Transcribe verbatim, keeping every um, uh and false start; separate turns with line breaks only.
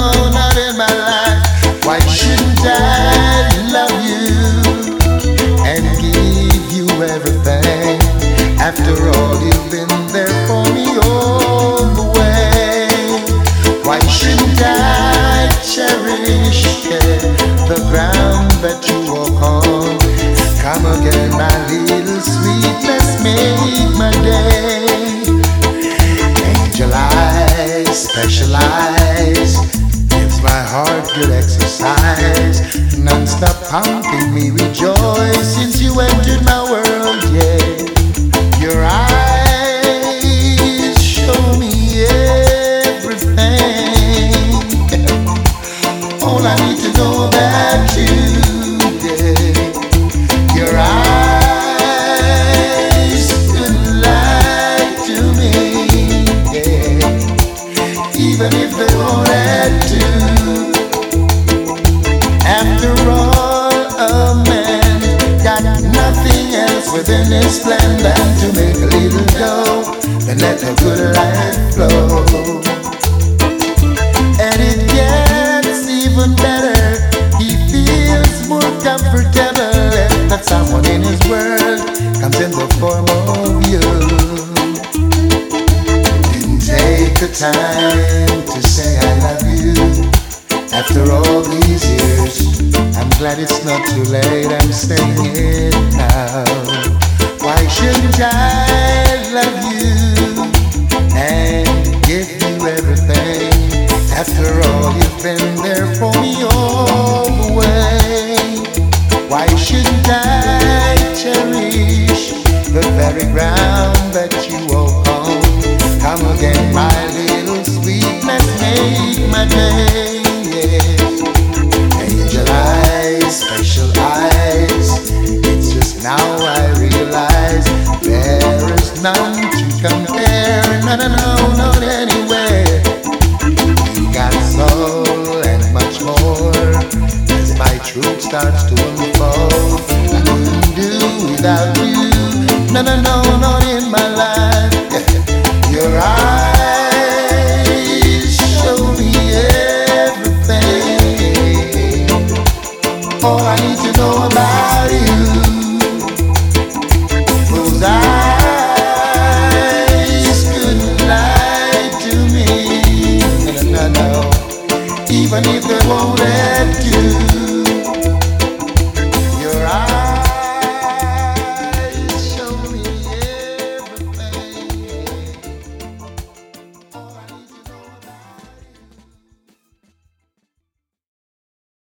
no, not in my life. Why shouldn't I love you and give you everything? After all, you've been there for me all the way. Why shouldn't I cherish yeah, the ground that you walk on? Come again, my little sweetness, make my day. Angel eyes, special eyes, gives my heart good exercise. Non-stop pumping me with joy since you entered my world, yeah. Your eyes show me everything. All I need to know about you, yeah. Your eyes could lie to me, yeah. Even if they won't add to. After all, a man got nothing else within his plan than to make a little dough, then let a good life flow. And it gets even better. He feels more comfortable if that someone in his world comes in the form of you. Didn't take the time to say I love you. After all these years, I'm glad it's not too late, I'm saying it now. Why shouldn't I love you and give you everything? After all, you've been there for me all the way. Why shouldn't I cherish the very ground that you walk on? Come again, my little sweetness, make my day. Angel eyes, special eyes, it's just now I realize there is none to compare. No, no, no, not anywhere. You got soul and much more. As my truth starts to unfold, I couldn't do without you. No, no, no, not in my life. Your eyes show me everything. All I need to know about you. Those eyes couldn't lie to me. No, no, no, even if they won't let you.